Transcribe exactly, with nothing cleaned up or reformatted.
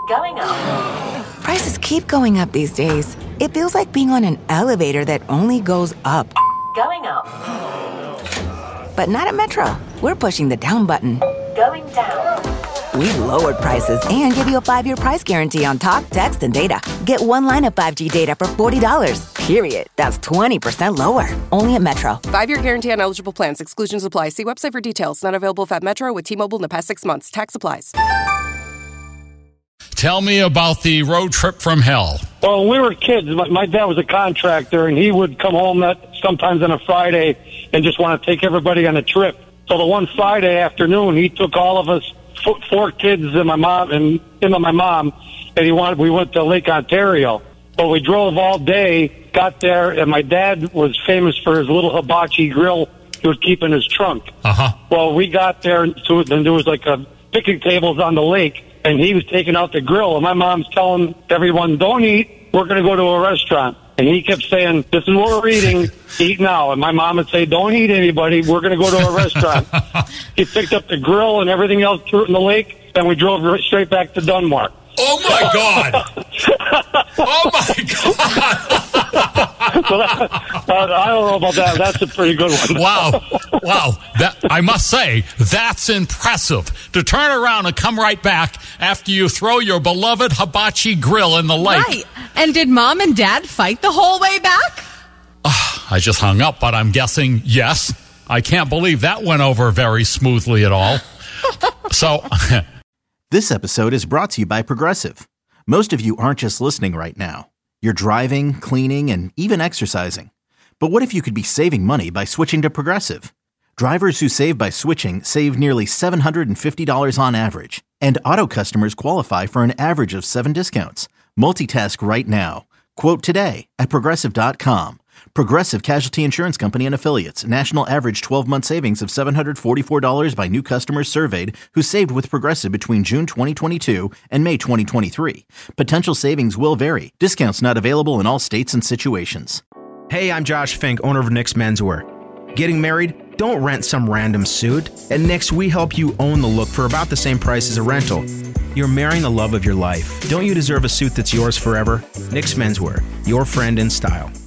Going up. Prices keep going up these days. It feels like being on an elevator that only goes up. Going up. But not at Metro. We're pushing the down button. Going down. We've lowered prices and give you a five-year price guarantee on talk, text, and data. Get one line of five G data for forty dollars. Period. That's twenty percent lower. Only at Metro. Five-year guarantee on eligible plans. Exclusions apply. See website for details. Not available at Metro with T-Mobile in the past six months. Tax applies. Tell me about the road trip from hell. Well, when we were kids, my, my dad was a contractor, and he would come home that sometimes on a Friday and just want to take everybody on a trip. So the one Friday afternoon, he took all of us, four kids and my mom, and him and my mom, and he wanted. We went to Lake Ontario. But we drove all day, got there, and my dad was famous for his little hibachi grill he would keep in his trunk. Uh-huh. Well, we got there, and there was like a picnic tables on the lake, and he was taking out the grill, and my mom's telling everyone, don't eat, we're going to go to a restaurant. And he kept saying, this is what we're eating, eat now. And my mom would say, don't eat anybody, we're going to go to a restaurant. He picked up the grill and everything else, threw it in the lake, and we drove right straight back to Dunmore. Oh, my God. Oh, my God. So that, uh, I don't know about that. That's a pretty good one. Wow. Wow. That, I must say, that's impressive. To turn around and come right back after you throw your beloved hibachi grill in the lake. Right. And did Mom and Dad fight the whole way back? Uh, I just hung up, but I'm guessing yes. I can't believe that went over very smoothly at all. So... This episode is brought to you by Progressive. Most of you aren't just listening right now. You're driving, cleaning, and even exercising. But what if you could be saving money by switching to Progressive? Drivers who save by switching save nearly seven hundred fifty dollars on average. And auto customers qualify for an average of seven discounts. Multitask right now. Quote today at Progressive dot com. Progressive Casualty Insurance Company and Affiliates. National average twelve-month savings of seven hundred forty-four dollars by new customers surveyed who saved with Progressive between June twenty twenty-two and May twenty twenty-three. Potential savings will vary. Discounts not available in all states and situations. Hey, I'm Josh Fink, owner of Nick's Menswear. Getting married? Don't rent some random suit. At Nick's, we help you own the look for about the same price as a rental. You're marrying the love of your life. Don't you deserve a suit that's yours forever? Nick's Menswear, your friend in style.